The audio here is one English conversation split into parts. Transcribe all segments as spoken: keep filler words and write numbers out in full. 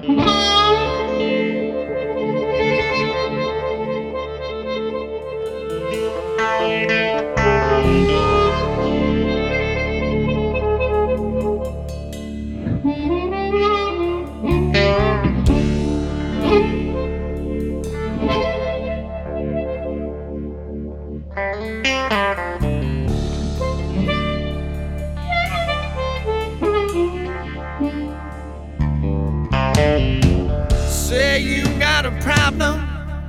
Say you got a problem,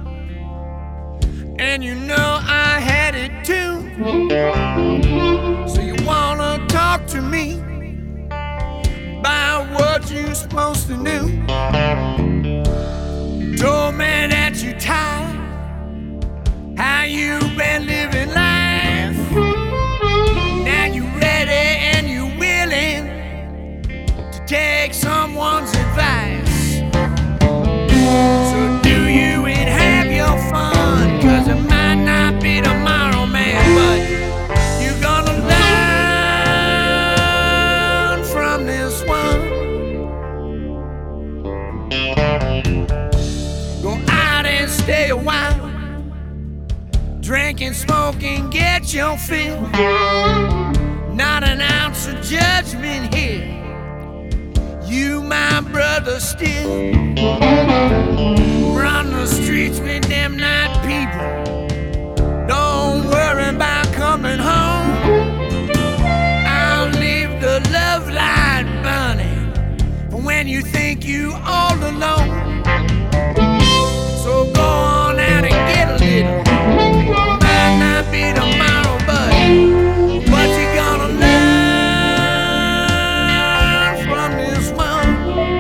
and you know I had it too. So you wanna talk to me about what you supposed to do. Told me that you tired, how you been living life. Now you ready and you willing to take someone's advice. So do you and have your fun, 'cause it might not be tomorrow, man, but you're gonna learn from this one. Go out and stay a while, drink and smoke and get your fill. Not an ounce of judgment here, you my brother still. Run the streets with them night people, don't worry about coming home. I'll leave the love light burning for when you think you all alone. So go on out and get a little. Might not be tomorrow, but what you gonna learn from this one?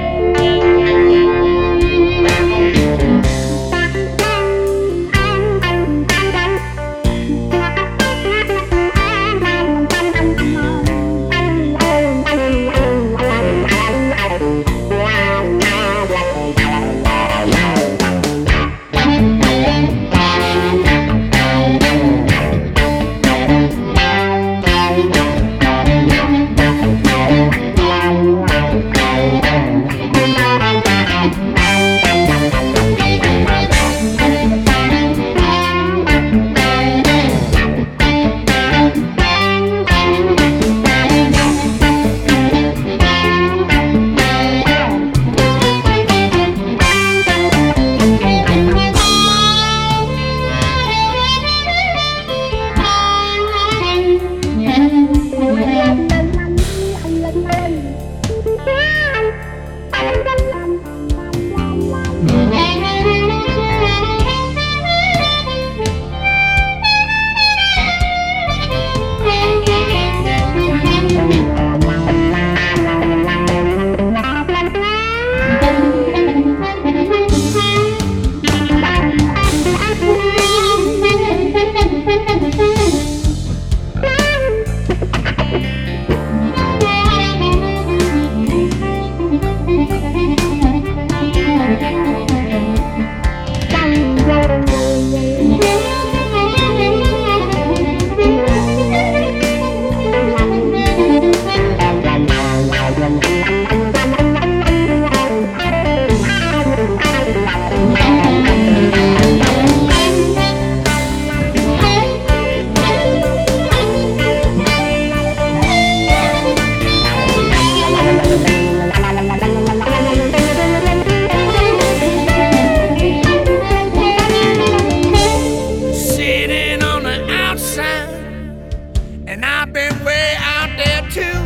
And I've been way out there too.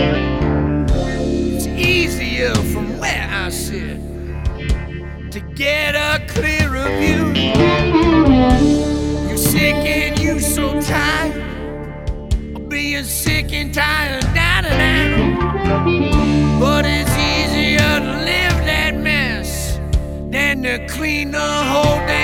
It's easier from where I sit to get a clearer view. You're sick and you so tired of being sick and tired down and out. But it's easier to live that mess than to clean the whole damn